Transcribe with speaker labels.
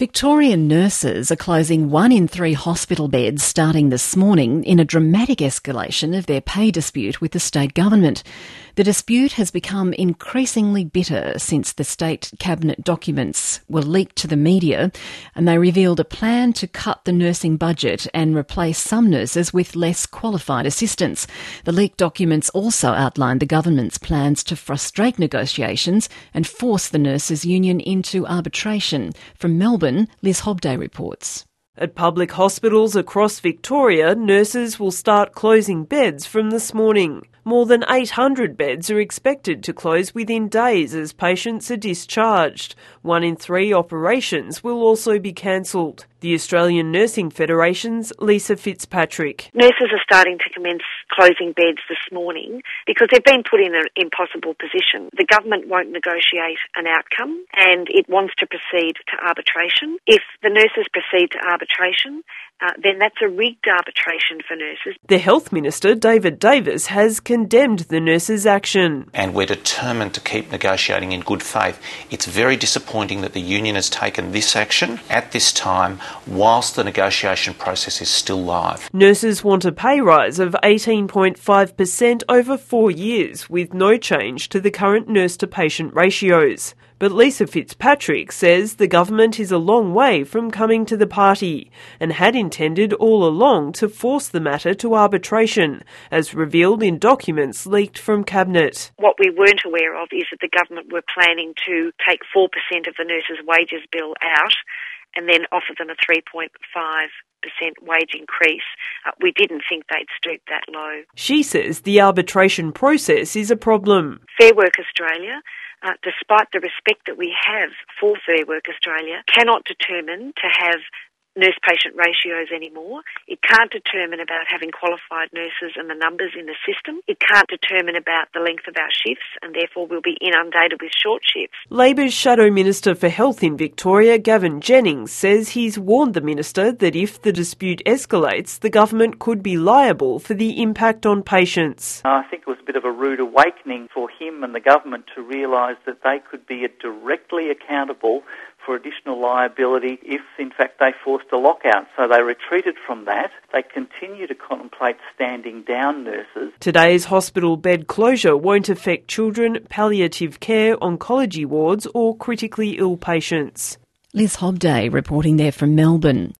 Speaker 1: Victorian nurses are closing 1 in 3 hospital beds starting this morning in a dramatic escalation of their pay dispute with the state government. The dispute has become increasingly bitter since the state cabinet documents were leaked to the media, and they revealed a plan to cut the nursing budget and replace some nurses with less qualified assistants. The leaked documents also outlined the government's plans to frustrate negotiations and force the nurses' union into arbitration. From Melbourne, Liz Hobday reports.
Speaker 2: At public hospitals across Victoria, nurses will start closing beds from this morning. More than 800 beds are expected to close within days as patients are discharged. 1 in 3 operations will also be cancelled. The Australian Nursing Federation's Lisa Fitzpatrick.
Speaker 3: Nurses are starting to commence closing beds this morning because they've been put in an impossible position. The government won't negotiate an outcome and it wants to proceed to arbitration. If the nurses proceed to arbitration, then that's a rigged arbitration for nurses.
Speaker 2: The Health Minister, David Davis, has condemned the nurses' action.
Speaker 4: And we're determined to keep negotiating in good faith. It's very disappointing that the union has taken this action at this time whilst the negotiation process is still live.
Speaker 2: Nurses want a pay rise of 18.5% over 4 years, with no change to the current nurse-to-patient ratios. But Lisa Fitzpatrick says the government is a long way from coming to the party and had intended all along to force the matter to arbitration, as revealed in documents leaked from Cabinet.
Speaker 3: What we weren't aware of is that the government were planning to take 4% of the nurses' wages bill out and then offer them a 3.5% wage increase. We didn't think they'd stoop that low.
Speaker 2: She says the arbitration process is a problem.
Speaker 3: Fair Work Australia, despite the respect that we have for Fair Work Australia, cannot determine to have nurse-patient ratios anymore. It can't determine about having qualified nurses and the numbers in the system. It can't determine about the length of our shifts, and therefore we'll be inundated with short shifts.
Speaker 2: Labor's Shadow Minister for Health in Victoria, Gavin Jennings, says he's warned the minister that if the dispute escalates, the government could be liable for the impact on patients.
Speaker 5: I think it was a bit of a rude awakening for him and the government to realise that they could be directly accountable for additional liability if, in fact, they forced a lockout. So they retreated from that. They continue to contemplate standing down nurses.
Speaker 2: Today's hospital bed closure won't affect children, palliative care, oncology wards or critically ill patients.
Speaker 1: Liz Hobday reporting there from Melbourne.